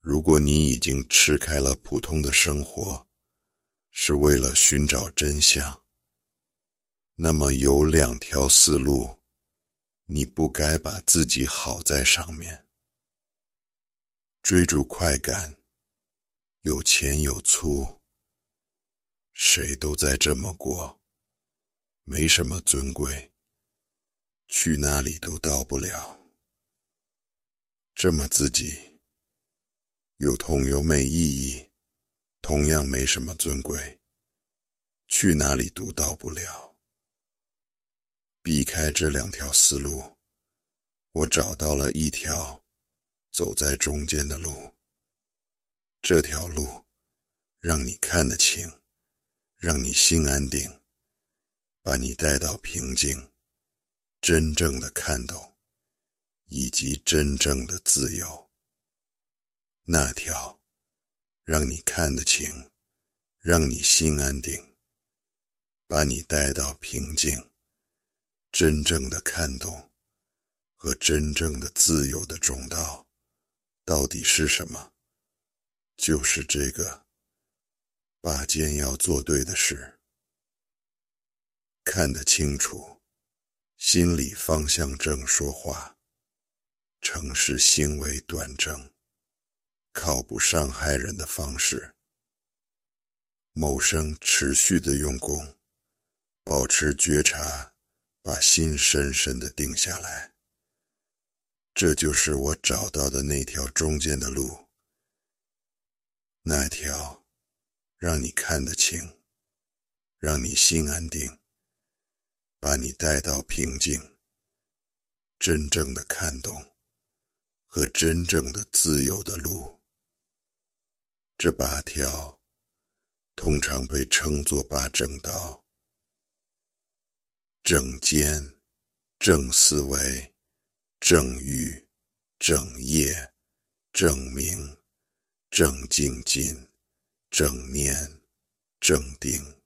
如果你已经吃开了普通的生活，是为了寻找真相，那么有两条思路，你不该把自己耗在上面。追逐快感，有钱有粗，谁都在这么过，没什么尊贵，去哪里都到不了。这么自己，有痛有没意义，同样没什么尊贵，去哪里都到不了。避开这两条思路，我找到了一条走在中间的路。这条路让你看得清，让你心安定，把你带到平静，真正的看懂，以及真正的自由。那条让你看得清，让你心安定，把你带到平静，真正的看懂和真正的自由的中道，到底是什么？就是这个，把剑要做对的事，看得清楚，心里方向正说话，城市行为端正，靠不伤害人的方式，谋生持续的用功，保持觉察，把心深深地定下来。这就是我找到的那条中间的路，那条让你看得清，让你心安定，把你带到平静，真正的看懂和真正的自由的路。这8条通常被称作8正道：正见、正思维、正欲、正业、正名、正精进、正念、正定。